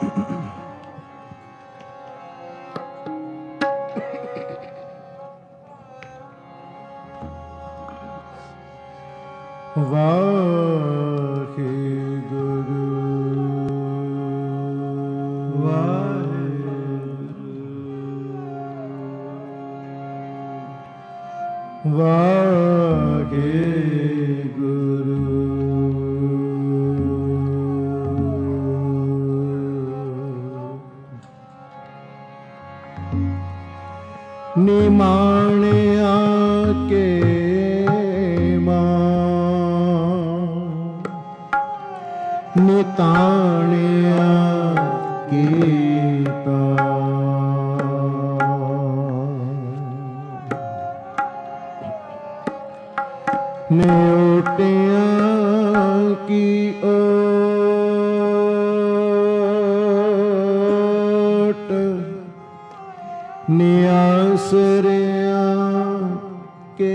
निमाणिया के निताणिया कीता न्योटिया की ओट नियासरिया के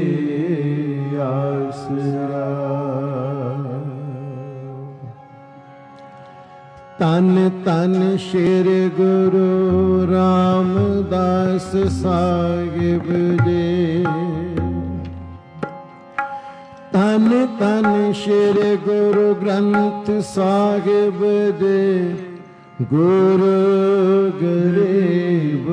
आसरा तन तन शेर गुरु रामदास साहिब जी तन तन शेर गुरु ग्रंथ साहिब जी गुरु गरीब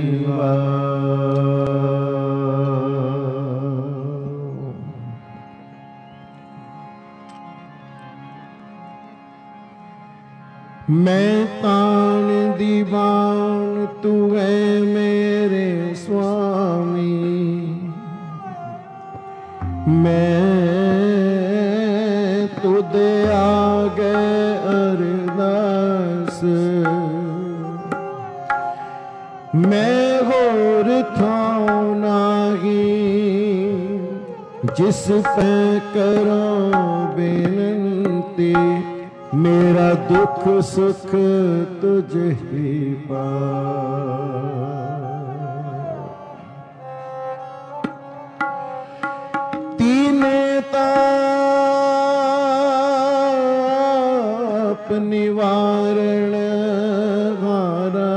मैं तान दीवान तू है मेरे स्वामी मैं तुद आगे अरदास मैं होर थां नहीं जिस पे करो बेनती मेरा दुख सुख तुझ ही तीने ताप निवारण हारा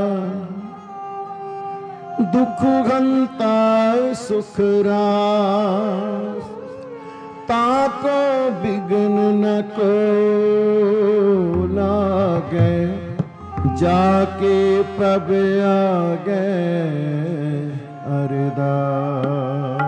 दुख हंता सुख रास ताको बिघ्न न को लागे जाके प्रभ आगे अरदास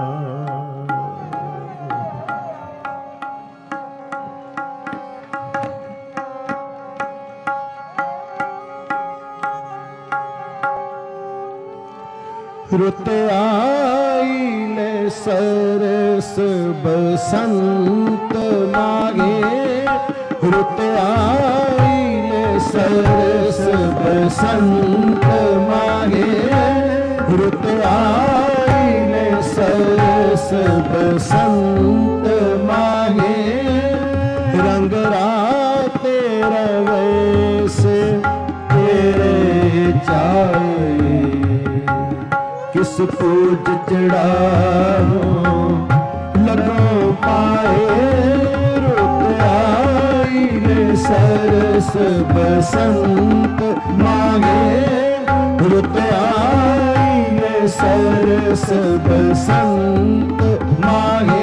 रुत आई ले सरस बसंत मागे रुत आई ले सरस बसंत मागे रुत आई ले सरस बसंत मागे रंग राते रवैस तेरे चाहे किस पूज चढ़ाओ लगो पाए रुत आई ले सरस बसंत मांगे रुत आई ले सरस बसंत मांगे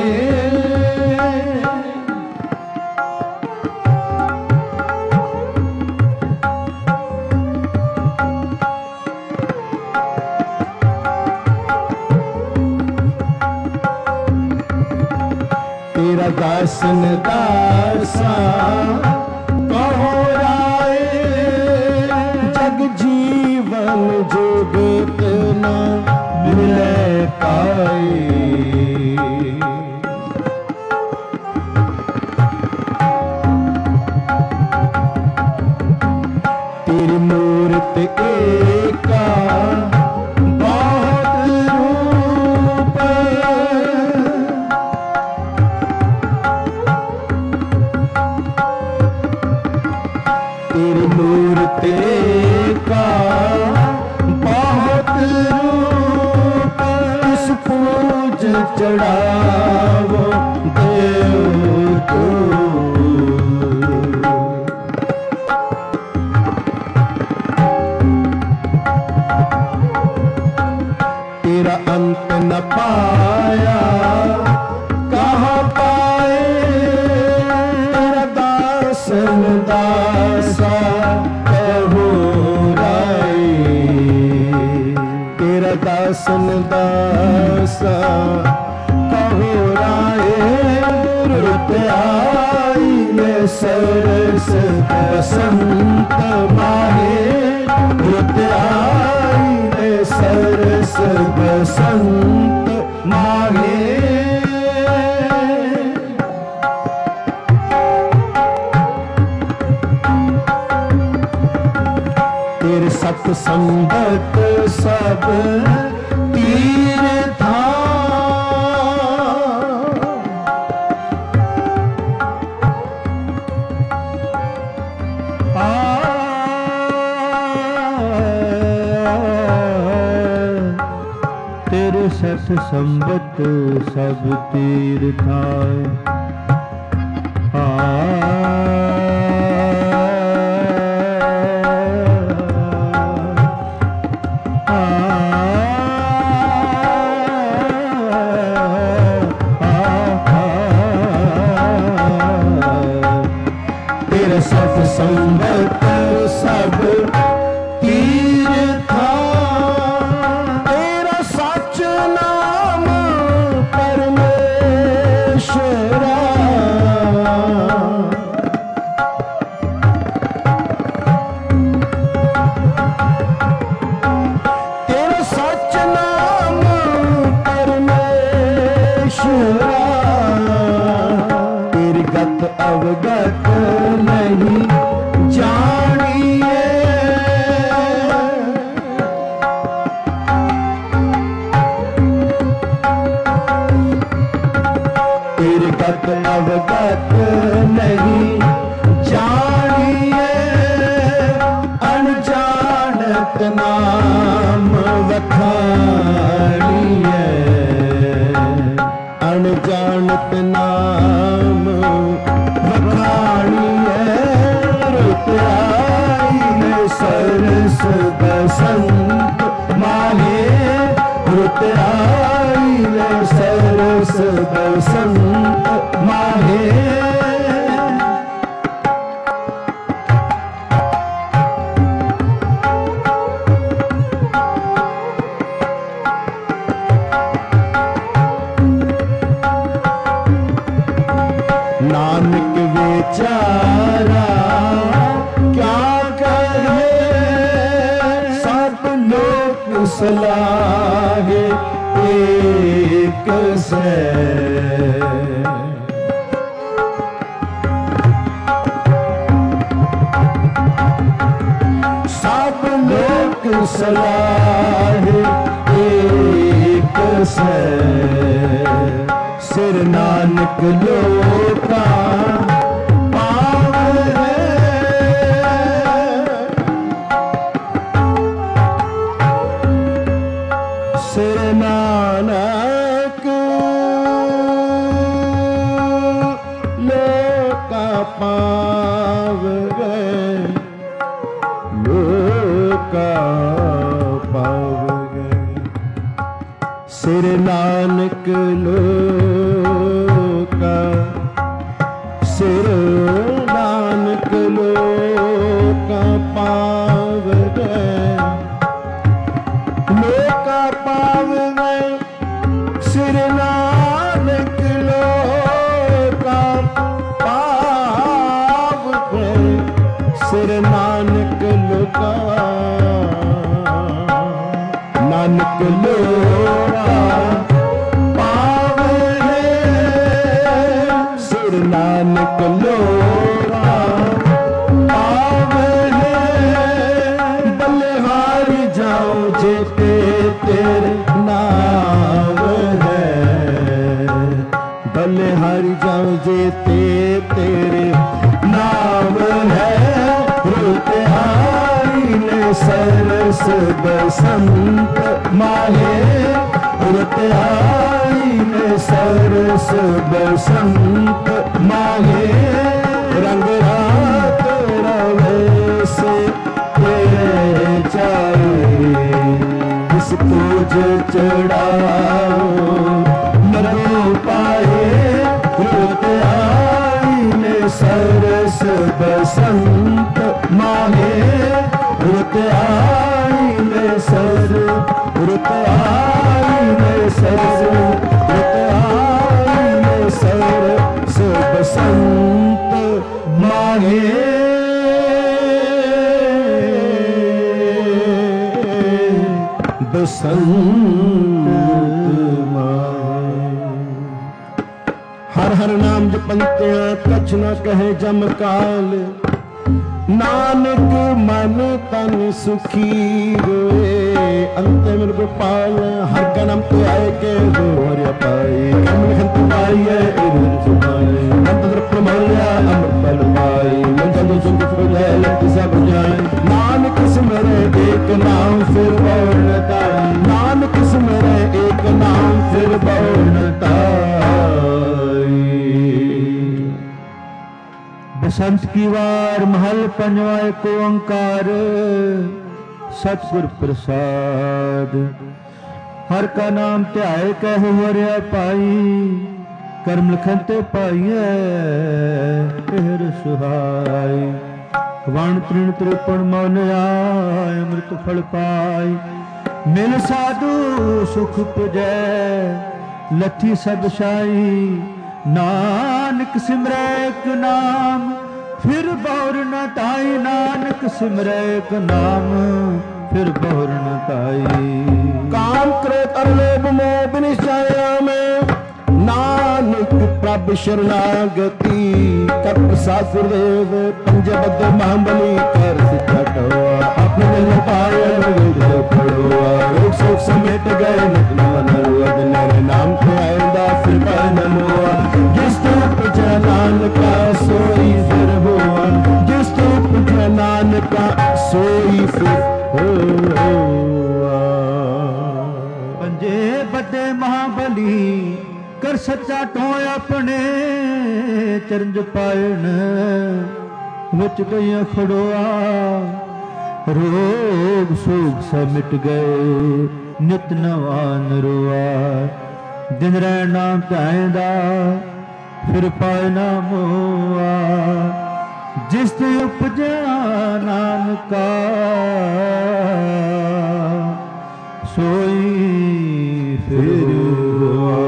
तेरा दासन दासा कहो राय जग जीवन जुगत न मिले पाए तेरी मूर्त एका का बहुत रूप इस पूज चढ़ावो देव तो दासा कहो राय, तेरा दासन दासा कहो राय, रुत आई ये सरस बसंत माहे, रुत आई ये सरस बसंत माहे। तेरे सत संबत सब तीर्था, तेरे सत संबत सब तीर्था, संबत सब तीर्था, तेरा सच नाम परमेश्वरा, तेरा सच नाम परमेश्वरा, तेरी गत अवगत नहीं जानिए, तेरे गत अवगत नहीं जानिए, अनजानत नाम वखानिए, अनजानत नाम वखानिए, रुत आई सरस बसंत माहे, रुत आई सरस बसंत माहे। नानक बेचारा क्या कहे, सब लोग सलाहे एक से, सब लोग सलाहे एक से, सिर नानक लोका पाव है, सिर नानक लोका पाव है, लोका पाव है, सिर नानक लोका, सिर नानक लोका पाव गए, लोका पाव गए, सिर नानक लोका पाव गए, सिर नानक लोका, नानक लोका पाव है, सिर नानक लोका पाव है, बलिहारी जाऊं जेते तेरे नाम है, बलिहारी जाऊं जेते तेरे नाम है, रुत आई ने सरस बसंत माहे, रुत आई ने सरस बसंत माहे, रंग रात रवे से तेरे चाहे, इस पूज चढ़ाओ नरो पाए, रुत आई ने सरस बसंत बसंत माहे रुत आई में सर रुत आई में सर रुत आई में सर से बसंत माहे बसंत माहे। हर हर नाम जपंत्या कछ न कहे जम काल नानक मन तन सुखी होए अंत में गोपाल हर का नाम तो आए के हो हर पाए कमल खंत पाए इरुन सुनाए अंत प्रमल्या अमृत बल पाए मन जब सुख फुले लत सब जाए नानक सिमरे एक नाम फिर वर्णता नानक सिमरे एक नाम फिर वर्णता। बसंत की वार महल पंजवा एक ओंकार सतगुर प्रसाद हर का नाम ध्याय कह हरिया पाई कर्म लखन ते पाइए तेर सुहाई वण तृण त्रिपण मौन आय अमृत फल पाई मिल साधु सुख पुजै लथी सब शाई नानक सिमरै एक नाम फिर बौर न ताई नानक सिमरै एक नाम फिर बौर न ताई। काम क्रोध और लोभ मोह विनिश्चय में नानक प्रभ शरणागति कर प्रसाद गुरुदेव पंजबद्ध महाबली कर सिद्धटवा अपने दिल पाए पड़ोआ रोग शोक समेट गए नर नाम को आएगा फिर नमोआ जिस तरफ जनान का सोई फिर हुआ जिस तरफ जनान का सोई फिर हुआ। पंजे बड़े महाबली कर सच्चा टो अपने चरंज पायन विच गई खड़ोआ रोग शोक सब मिट गए नित नवान रोआ दिन रह नाम चाहेंदा फिर पाए ना मोआ जिस ते उपजा नानका सोई फिर हुआ।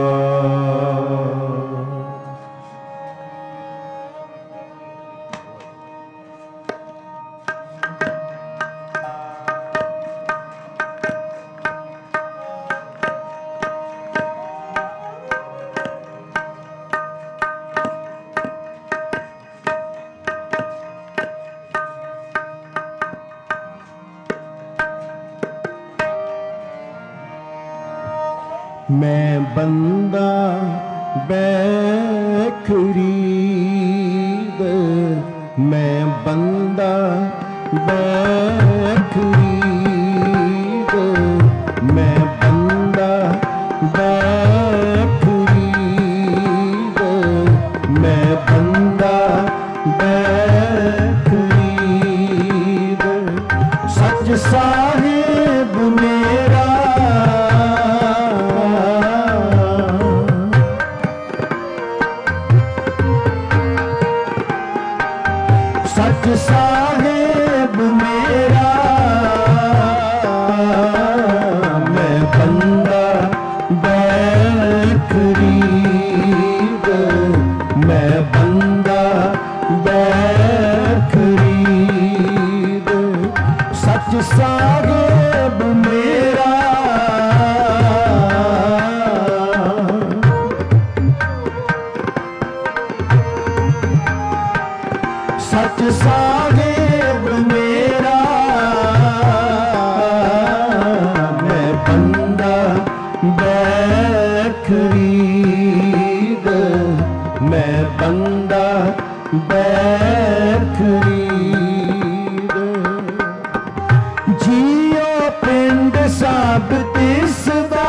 मैं बंदा बैखरीद मैं बंदा बैखरीद मैं बंदा बैखरीद मैं बंदा बैखरीद सच साहिब मेरा सच साहिब मेरा मैं बंदा बैखरीद मैं बंदा बैखरीद सच साहिब मेरा सच साहिब मेरा मैं बंदा बैखरीद मैं बंदा बैखरीद जियो पिंड सब तिसदा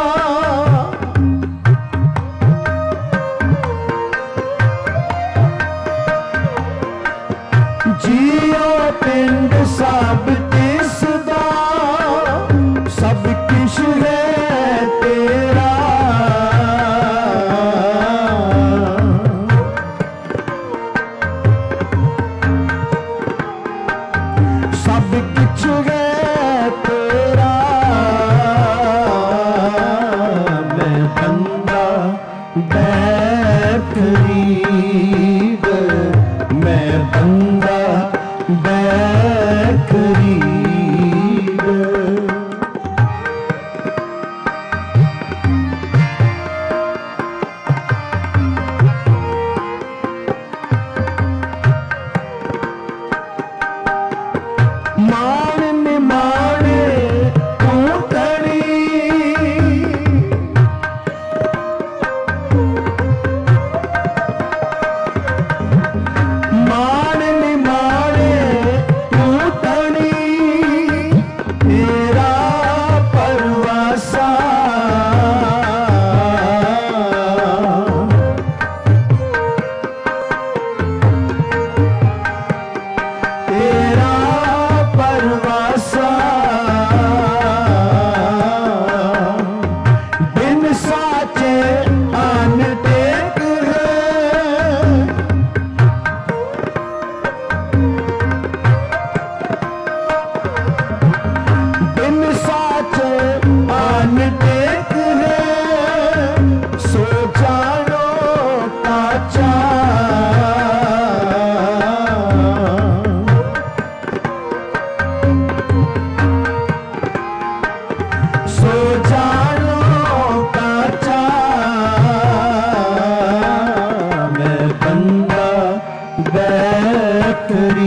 जियो पिंड सब तिसदा सब किश है तेरा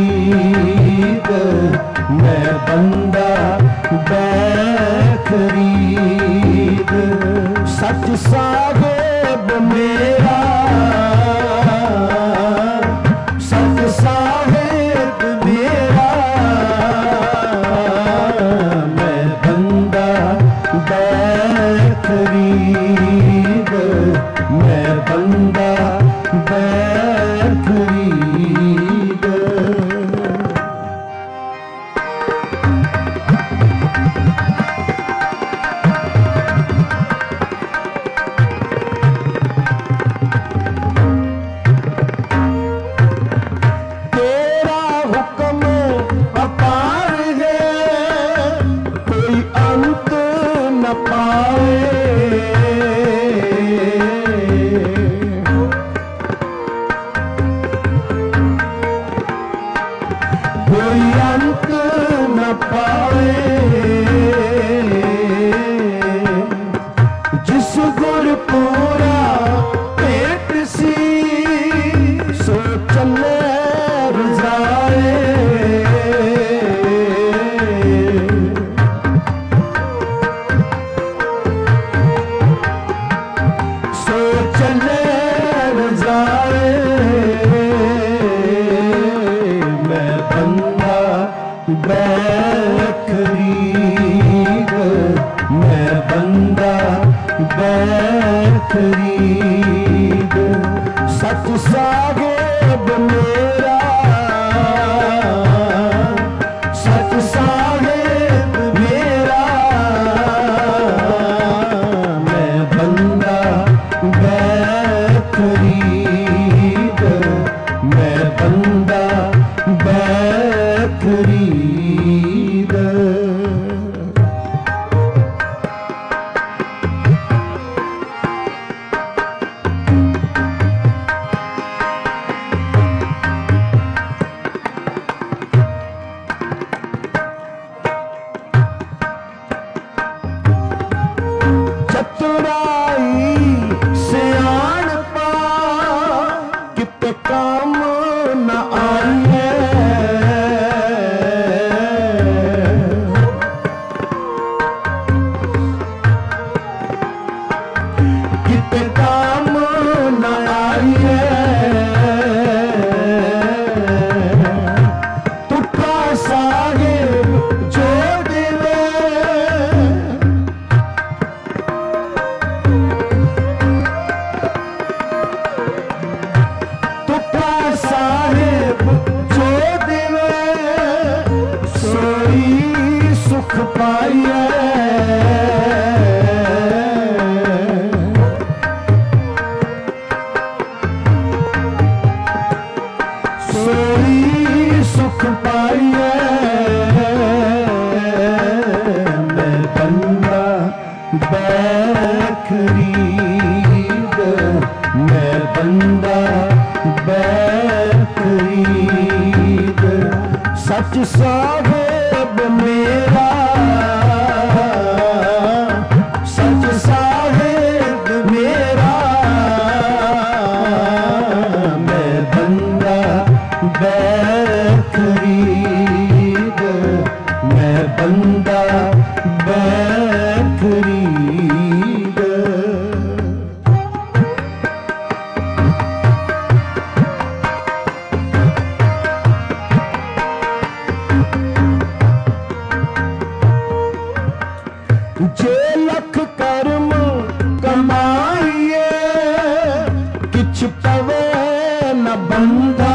खरीद, मैं बंदा बैखरीद। सच साहेब मेरा, सच साहेब मेरा, मैं बंदा बैखरीद, मैं बंदा बैखरीद। तेरा हुक्म अपार है, कोई अंत न पाए। कोई अंत न पाए। जिस गुरपुरा पेट सी, सो चले रजाए। सो चले रजाए। मैं बंदा बैखरीद, मैं बंदा बैखरीद। सच साहेब मेरा, सच साहेब मेरा, मैं बंदा बैखरीद, मैं बंदा बैखरीद। चतुराई सियाणपा कित काम न आइए। कित काम न आइए। तुठा साहेब जो दिले, तुठा साहेब जो दिवे, सोई सुख पाइए। सोई सुख पाइए। मैं बंदा बैखरीद, मैं बंदा बैखरीद। सच साहेब मेरा, सच साहेब मेरा, मैं बंदा बैखरीद, मैं बंदा बैखरीद। जे लख कर्म कमाइए, किछ पवे न बंधा।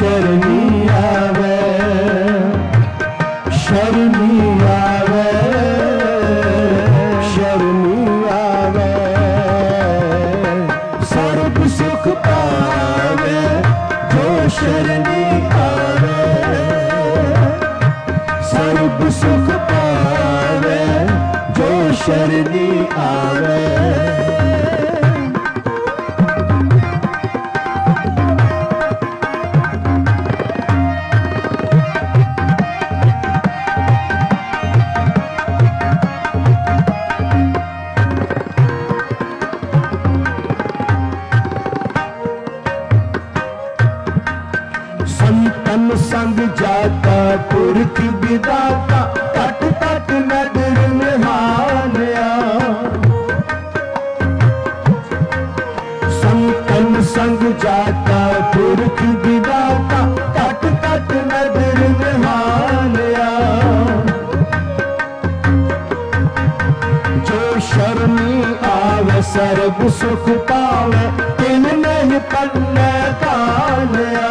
शरणी आवे, शरणी आवे, शरणी आवे, सर्व सुख पावे जो शरणी आवे, सर्व सुख पावे जो शरणी आवे। संतन संग जाता पुरख विदाता, तट तट नदर निहालिया। संतन संग जाता पुरख विदाता, तट तट नदर निहालिया। जो शरणी आवे सर्ब सुख पावे, तिन नहीं पन्ने कालिया।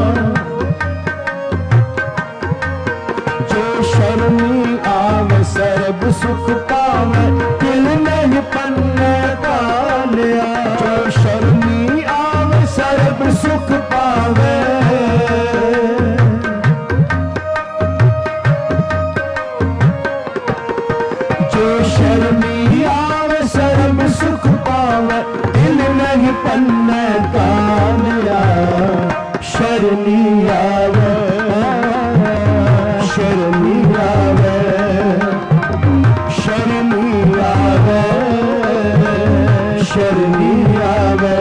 शरणी आवे सर्ब सुख पावे, तिल नहीं पन्ने कालिया। जो शरणी आवे सर्ब सुख पावे, जो शरणी आवे सर्ब सुख पावे, तिल नहीं पन्ने कालिया। शरणी आवे, शरणी आवे, शरणी आवे, शरणी आवे,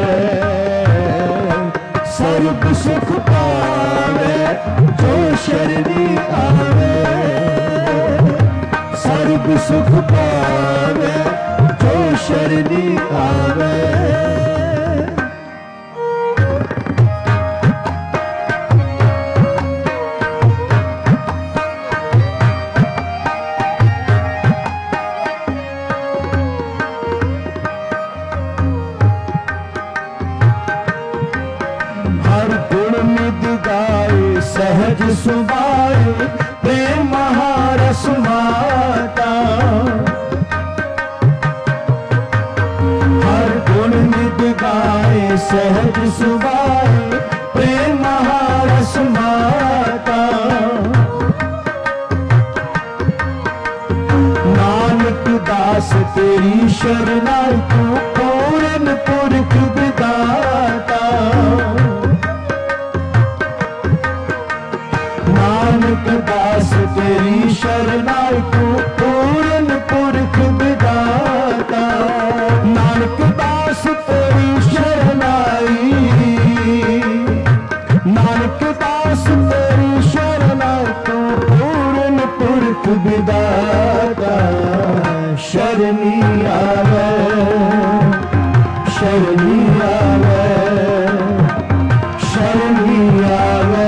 सर्व सुख पावे जो शरणी आवे, सर्व सुख पावे जो शरणी आवे। सहज सुभाए प्रेम महारस माता, हर गुण निध गाए सहज सुभाए प्रेम महारस माता। नानक दास तेरी शरणाई तू, पूरन पुरख विदाता। नानक दास तेरी शरणाई तू, पूरन पुरख विदाता। नानक दास तेरी शरणाई, नानक दास तेरी शरणाई तू, पूरन पुरख विदाता। शरणी आवे, शरणी आवे, शरणी आवे,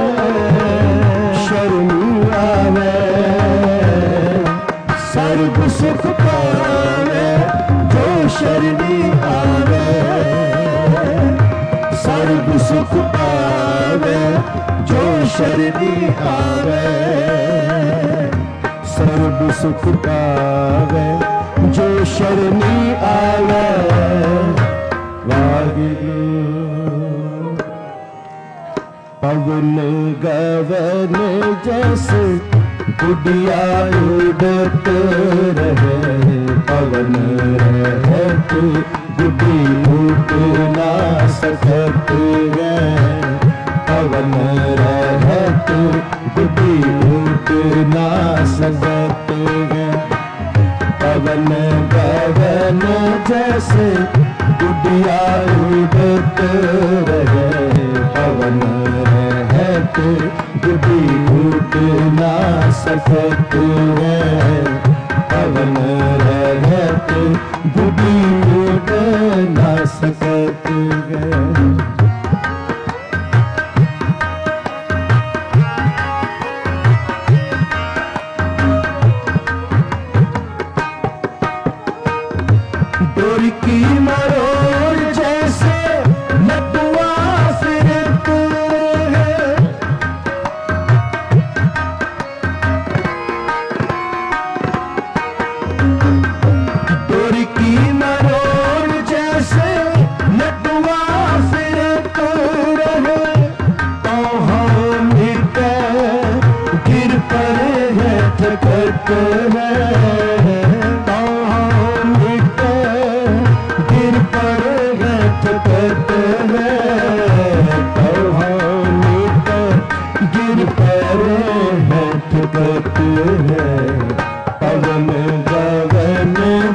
शरणी आवे, सर्व सुख पावे जो शरणी आवे, सर्व सुख पावे जो शरणी आवे, सर्व सुख पावे जो शरणी आवे। वाहिगुरु पवन गगन जैसे गुडिया उड़त रहे, पवन रहत गुडी उड़ ना सकत है, पवन रहत गुडी उड़ ना सकत है। पवन गगन जैसे गुडिया उड़त रहे, पवन रहत गुडी उड़ ना सकत है, पवन रहत गुडी उड़ ना सकत है। डोर की मरोड़ जैसे लटुआ फिरत है,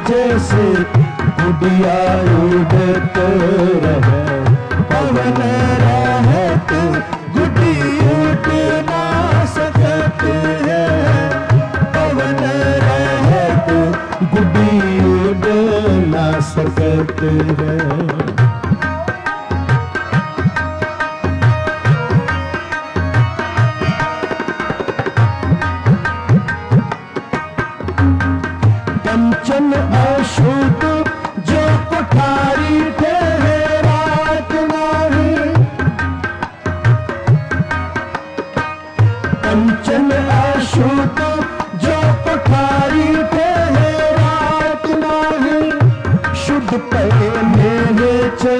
जैसे गुडिया उड़त रहे पवन रहत गुडी उड़ ना सकत है पवन रहत गुडी उड़ ना सकत है। कंचन अशुद्ध जो कोठारी ठहरात नाही कंचन अशुद्ध जो कोठारी ठहरात नाही शुद्ध पे मेरे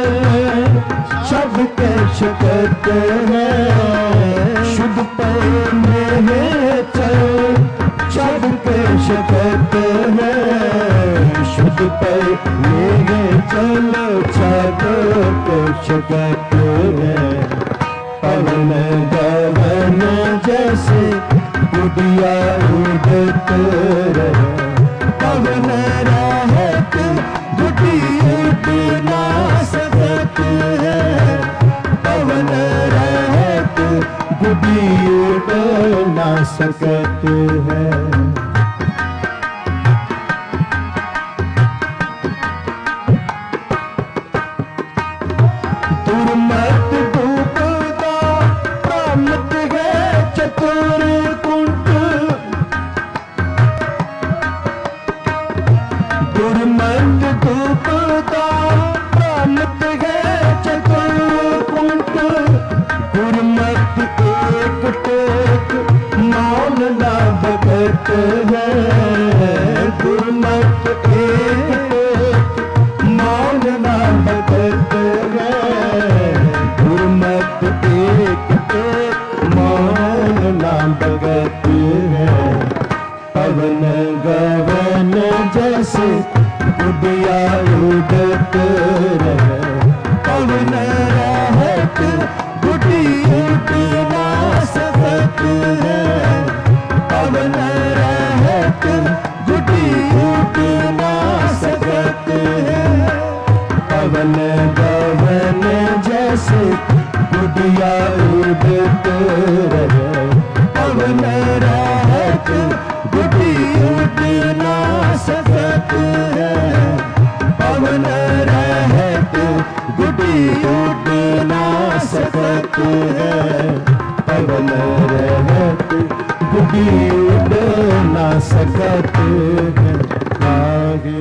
शब्द के शकत है शुद्ध पे मेरे शब्द के शकत है शुद्ध पर मेरे चलो छत के शकत है पवन गगन जैसे गुडिया उड़त रहे पवन रहत गुडी उड़ ना सकत है पवन रहत गुडी उड़ ना सकत है। दुर्मत डूबता प्रामत है चतुर कुंठ दुर्मत डूबता प्रामत है चतुर कुंठ गुरमत एक टेक मौन ना भगत है गुरमत एक टेक मौन ना भगत है गुरमत एक टेक मौन ना भगत है पवन गगन जैसे गुडिया उड़त रहे पवन रहत गुडी उड़ ना सकत है पवन रहत गुडी उड़ ना सकत है पवन गगन जैसे गुडिया उड़त रहे पवन रहत गुडी उड़ ना सकत है पवन रहत गुडी उड़ ना सकत है पवन रहत गुडी उड़ ना सकत है। आगे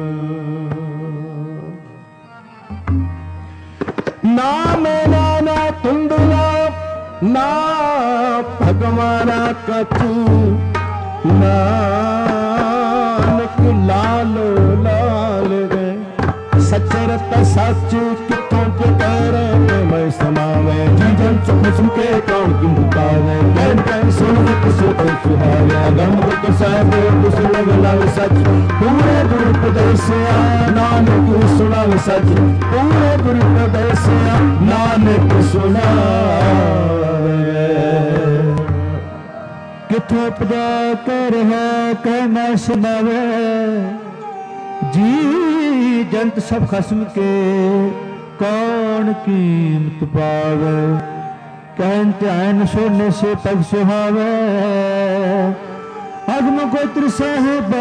ना मेरा ना तुंडला ना भगवाना कछु नानक लाल लाल गए सचरत सच कितों के करे मैं समावे जीवन सुख सुखे कौन की मुकावे कैन कैन सुन सुख सुहावे गम दुख साहब कुछ लग सच पूरे गुरुपदेश नानक सुनावे सच पूरे गुरुपदेश नानक सुनावे किथों पदा कर है कहना सुनावे जी जंत सब खस्म के कौन कीमत पावे कहते आयन सोने से पग सुहावे अगम गोत्र साहेब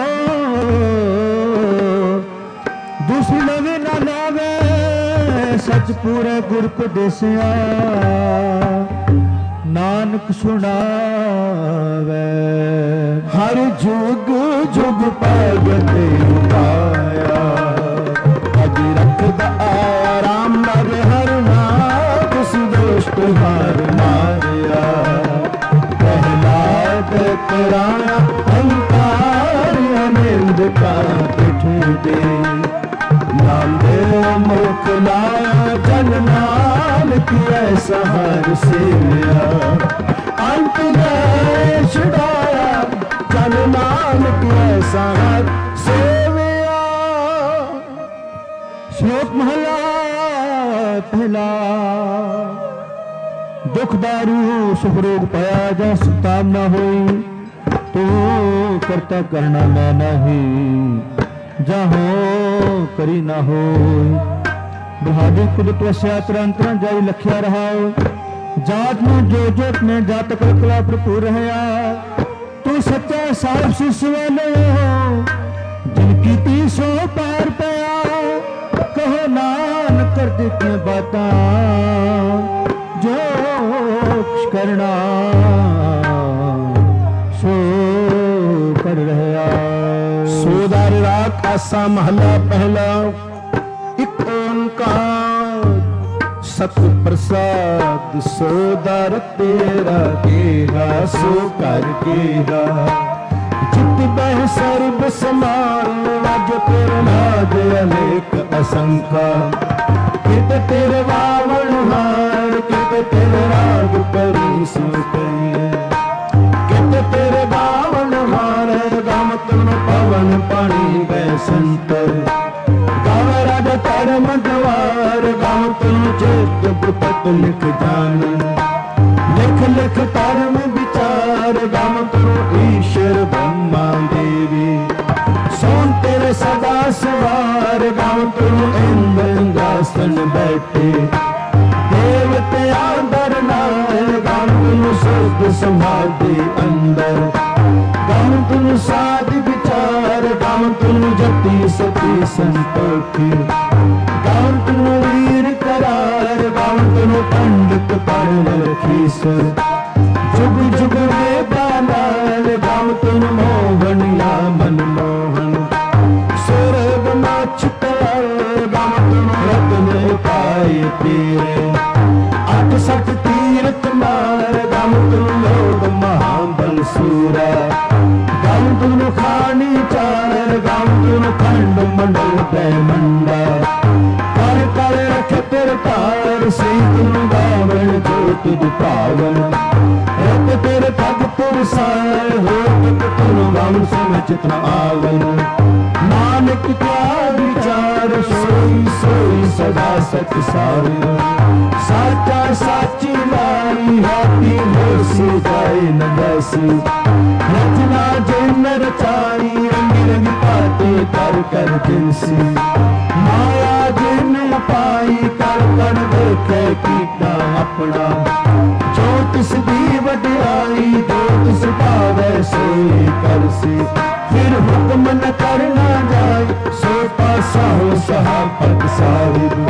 दूसरी लवे ना लावे सच पूरे गुरुपदेसिया नानक सुनावे हर जुग जुग पागते पाया अज रखद आराम नर हर नाथ सुदोष्ट हार मारिया प्रहलाद कराया अंकार अनिंद का पिठ दे नाम दे मुख लाया जन नानक ऐसा हर से लिया अंत गए छुड़ाया जन नानक ऐसा हर सेविया। श्लोक महला पहला दुख दारू सुख रोग पाया जा सुताम न होई तो करता करना मैं नहीं जाहो करी ना हो। बहादुर कुदरत वस्या तरंतर जाई लखिया रहाओ। जात में जो जोत में जात कला भरपूर रहया। तू सच्चा साहिब सिस वाले जिनकी तीसो पार पया। कहो नान कर देती बातां जो कुछ करना सो कर रहया। सोदार रात आसा महला पहला एक ओंकार सत प्रसाद। सोदार तेरा केहा सो कर केहा। चित बह सर्ब समान राज तेरा नाद अनेक असंख्या। कित तेरे वावण हार कित तेरे राग परी सो कहिए। कित तेरे वावण हार गम तुम पवन पानी बैसंतर। गाव राजा धर्म द्वार गाव तुम चेत पुतक लिख जान। लिख लिख धर्म विचार गाव तुम ईश्वर ब्रह्मा देवी। सोन तेरे सदा सवार गाव तुम इंद्र इंद्रासन बैठे। देवते आदर नाय गाव तुम सुध समाधि अंदर। गाव तुम साध विचार गाव तुम जति सती संतोखी। गाव तुम वीर करार गाव तुम पंडित पर रखीसर। जुग जुग में बालाल गाव तुम मोहन या मनमोहन। स्वर्ग में छुटल गाव तुम रत्न पाए तेरे। अठ सठ तीर्थ मार गाव तुम लोग महाबल सूरा। गाव तुम खानी चार गाव तुम खंड मंडल बैमंडा। कर कर रख तेरे तार से तुम गावण जो तुझ पावन। रत तेरे पग तुम सार हो तक तुम गावण समय चित्र आवन। नानक क्या विचार सोई सोई सदा सच सार। साचा साची लाई हाथी होसी जाए न जैसी। रचना जिन रचाई रंग रंग पाते कर कर जिनसी। माया जिन पाई कर कर देखे कीटा अपना। जो तिस दी वड्याई जो तिस पावे सोई करसी। फिर हुक्म न करना जाए सो पासा हो सहा पद साहिब।